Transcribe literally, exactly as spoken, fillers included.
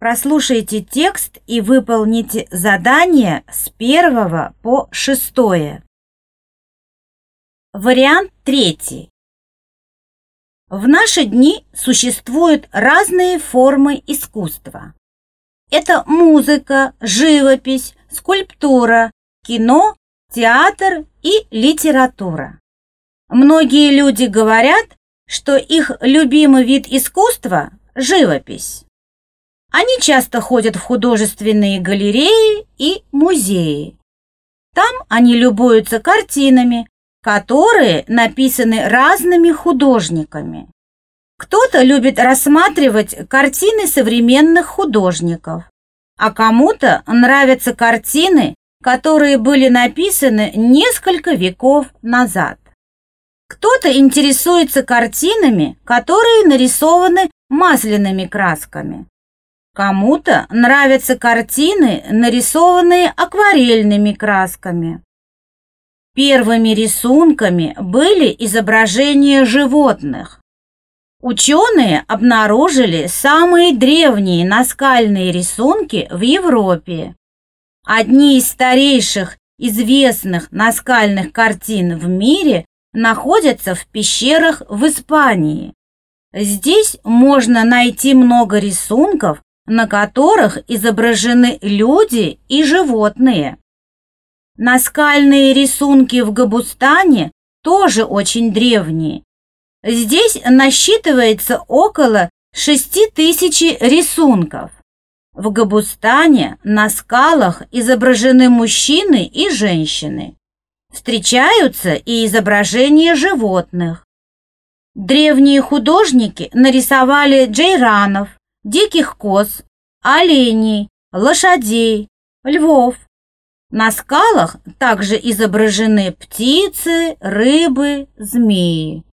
Прослушайте текст и выполните задание с первого по шестое. Вариант третий. В наши дни существуют разные формы искусства. Это музыка, живопись, скульптура, кино, театр и литература. Многие люди говорят, что их любимый вид искусства – живопись. Они часто ходят в художественные галереи и музеи. Там они любуются картинами, которые написаны разными художниками. Кто-то любит рассматривать картины современных художников, а кому-то нравятся картины, которые были написаны несколько веков назад. Кто-то интересуется картинами, которые нарисованы масляными красками. Кому-то нравятся картины, нарисованные акварельными красками. Первыми рисунками были изображения животных. Ученые обнаружили самые древние наскальные рисунки в Европе. Одни из старейших известных наскальных картин в мире находятся в пещерах в Испании. Здесь можно найти много рисунков, на которых изображены люди и животные. Наскальные рисунки в Гобустане тоже очень древние. Здесь насчитывается около шести тысяч рисунков. В Гобустане на скалах изображены мужчины и женщины. Встречаются и изображения животных. Древние художники нарисовали джейранов, диких коз, оленей, лошадей, львов. На скалах также изображены птицы, рыбы, змеи.